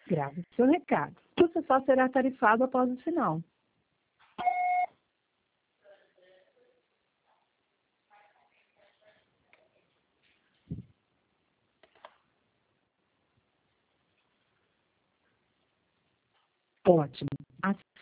Grave seu recado. Você só será tarifado após o sinal. Ótimo.